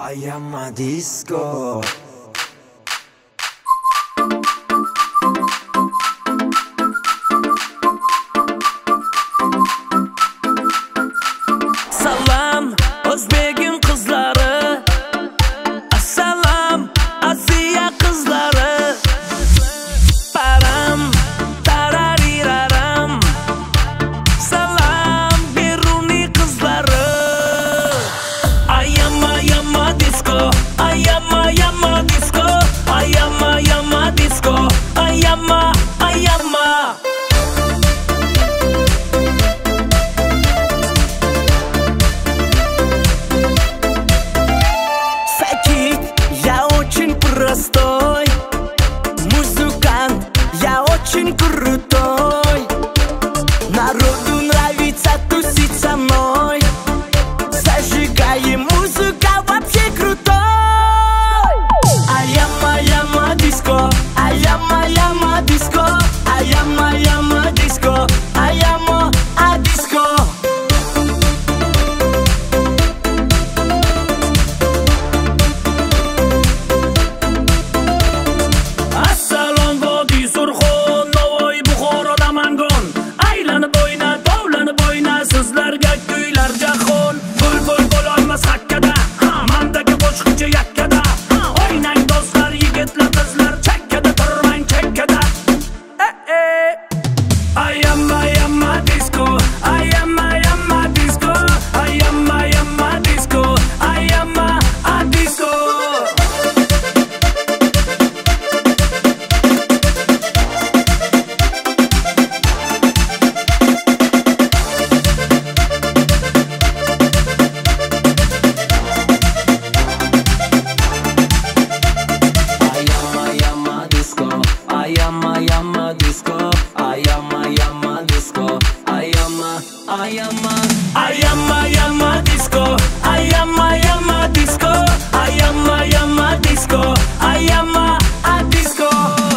I am a disco. Salam O'zbekning qizlari, assalom Asiya qizlari. Param tarariraram, salam Beruniy qizlari. I am a disco, I am a disco, I am a disco, I am a Я очень простой музыкант, я очень крутой. Народу нравится тусить со мной. Зажигаем, музыка вообще крутой. I am a disco, I am a disco, I am a disco, I am a disco. Assalom vodiy Surxon, Navoiy, Buxoro, Namangan. Aylanib o'yna, tovlanib o'yna, sizlarga kuylar jahon. Bul bo'lolmas hakkada, mandagi qo'shiqchi yakkada. O'ynang do'stlar, yigitlar, qizlar, chakkada turmang, chakkada. I am a disco, I am a disco, I am a disco, I am a disco. I am a disco, I am a disco, I am a disco, I am a disco, I am a disco, I am a disco, I am a disco.